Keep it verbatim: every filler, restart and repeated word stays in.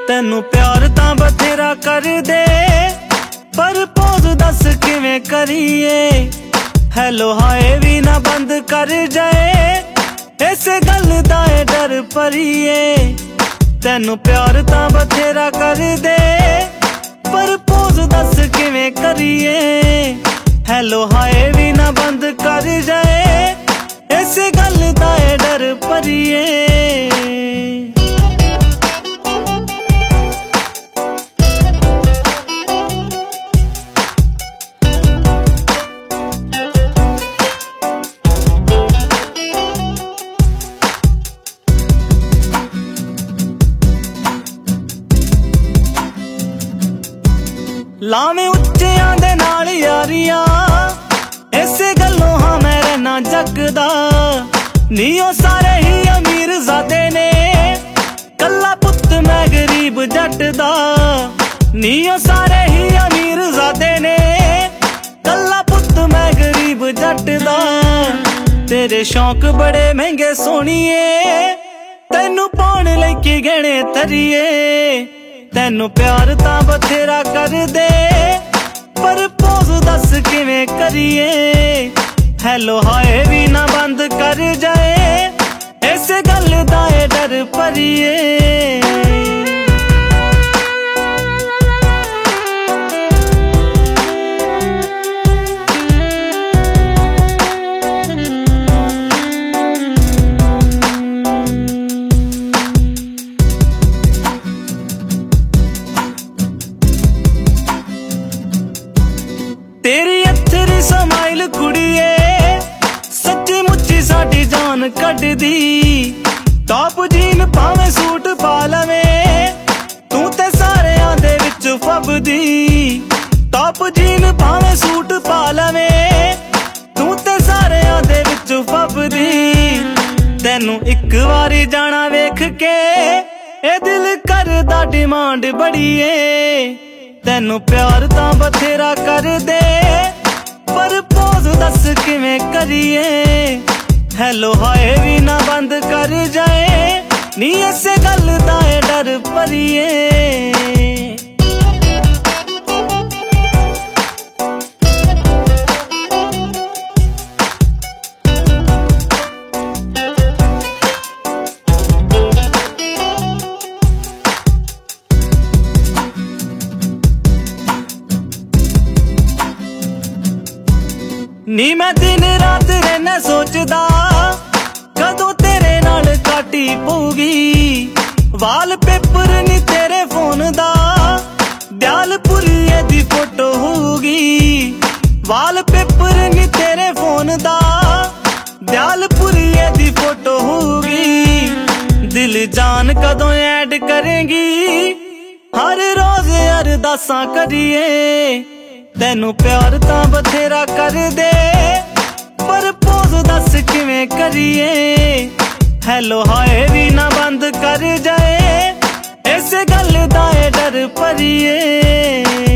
ਤੈਨੂੰ ਪਿਆਰ ਤਾਂ ਬਥੇਰਾ ਕਰਦੇ, ਪਰ ਪੋਜ਼ ਦੱਸ ਕਿਵੇਂ ਕਰੀਏ। ਹੈਲੋ ਹਾਏ ਵੀ ਨਾ ਬੰਦ ਕਰ ਜਾਏ, ਇਸੇ ਗੱਲ ਦਾ ਏ ਡਰ ਭਰੀਏ। ਤੈਨੂੰ ਪਿਆਰ ਤਾਂ ਬਥੇਰਾ ਕਰਦੇ, ਪਰ ਪੋਜ਼ ਦੱਸ ਕਿਵੇਂ ਕਰੀਏ। ਹੈਲੋ ਹਾਏ ਵੀ ਨਾ ਬੰਦ ਕਰ ਜਾਏ, ਇਸੇ ਗੱਲ ਦਾ ਏ ਡਰ ਭਰੀਏ। ਲਾਵੇਂ ਉੱਚਿਆਂ ਦੇ ਨਾਲ ਯਾਰੀਆਂ, ਇਸੇ ਗੱਲੋਂ ਹਾਂ ਮੈਂ ਰਹਿਣਾ ਜਗਦਾ। ਨੀ ਉਹ ਸਾਰੇ ਹੀ ਅਮੀਰ ਜ਼ਾਦੇ ਨੇ, ਕੱਲਾ ਪੁੱਤ ਮੈਂ ਗਰੀਬ ਜੱਟ ਦਾ। ਨੀ ਉਹ ਸਾਰੇ ਹੀ ਅਮੀਰ ਜ਼ਾਦੇ ਨੇ, ਕੱਲਾ ਪੁੱਤ ਮੈਂ ਗਰੀਬ ਜੱਟ ਦਾ। ਤੇਰੇ ਸ਼ੌਂਕ ਬੜੇ ਮਹਿੰਗੇ ਸੋਹਣੀਏ, ਤੈਨੂੰ ਪਾਉਣ ਲਈ ਕੀ ਗਹਿਣੇ ਧਰੀਏ। ਤੈਨੂੰ ਪਿਆਰ ਤਾਂ ਬਥੇਰਾ ਕਰਦੇ, ਪਰ ਪੋਜ਼ ਦੱਸ ਕਿਵੇਂ ਕਰੀਏ। ਹੈਲੋ ਹਾਏ ਵੀ ਨਾ ਬੰਦ ਕਰ ਜਾਏ, ਇਸੇ ਗੱਲ ਦਾ ਏ ਡਰ ਭਰੀਏ। ਤੇਰੀ ਅੱਥਰੀ ਸਮਾਈਲ ਕੁੜੀਏ, ਸੱਚੀ ਮੁੱਚੀ ਸਾਡੀ ਜਾਨ ਕੱਢਦੀ। ਟੌਪ ਜੀਨ ਭਾਵੇਂ ਸੂਟ ਪਾ ਲਵੇਂ, ਤੂੰ ਤੇ ਸਾਰਿਆਂ ਦੇ ਵਿੱਚ ਫੱਬਦੀ। ਟੌਪ ਜੀਨ ਭਾਵੇਂ ਸੂਟ ਪਾ ਲਵੇਂ, ਤੂੰ ਤੇ ਸਾਰਿਆਂ ਦੇ ਵਿੱਚ ਫੱਬਦੀ। ਤੈਨੂੰ ਇੱਕ ਵਾਰੀ ਜਾਣਾ ਵੇਖ ਕੇ, ਇਹ ਦਿਲ ਕਰਦਾ ਡਿਮਾਂਡ ਬੜੀਏ। ਤੈਨੂੰ ਪਿਆਰ ਤਾਂ ਬਥੇਰਾ ਕਰਦੇ, ਪਰ ਪੋਜ਼ ਦੱਸ ਕਿਵੇਂ ਕਰੀਏ। ਹੈਲੋ ਹਾਏ ਵੀ ਨਾ ਬੰਦ ਕਰ ਜਾਏ, ਨੀ ਇਸੇ ਗੱਲ ਦਾ ਏ ਡਰ ਭਰੀਏ। ਨੀ ਮੈਂ ਦਿਨ ਰਾਤ ਰਹਿਣਾ ਸੋਚਦਾ, ਕਦੋਂ ਤੇਰੇ ਨਾਲ ਕਾਟੀ ਪਊਗੀ। ਵਾਲਪੇਪਰ ਨੀ ਤੇਰੇ ਫੋਨ ਦਾ, ਦਿਆਲਪੁਰੀਏ ਦੀ ਫੋਟੋ ਹੋਊਗੀ। ਵਾਲਪੇਪਰ ਨੀ ਤੇਰੇ ਫੋਨ ਦਾ, ਦਿਆਲਪੁਰੀਏ ਦੀ ਫੋਟੋ ਹੋਊਗੀ। ਦਿਲ ਜਾਨ ਕਦੋਂ ਐਡ ਕਰੇਂਗੀ, ਹਰ ਰੋਜ਼ ਅਰਦਾਸਾਂ ਕਰੀਏ। ਤੈਨੂੰ ਪਿਆਰ ਤਾਂ ਬਥੇਰਾ ਕਰਦੇ, ਪਰ ਪੋਜ਼ ਦੱਸ ਕਿਵੇਂ ਕਰੀਏ। ਹੈਲੋ ਹਾਏ ਵੀ ਨਾ ਬੰਦ ਕਰ ਜਾਏ, ਇਸੇ ਗੱਲ ਦਾ ਏ ਡਰ ਭਰੀਏ।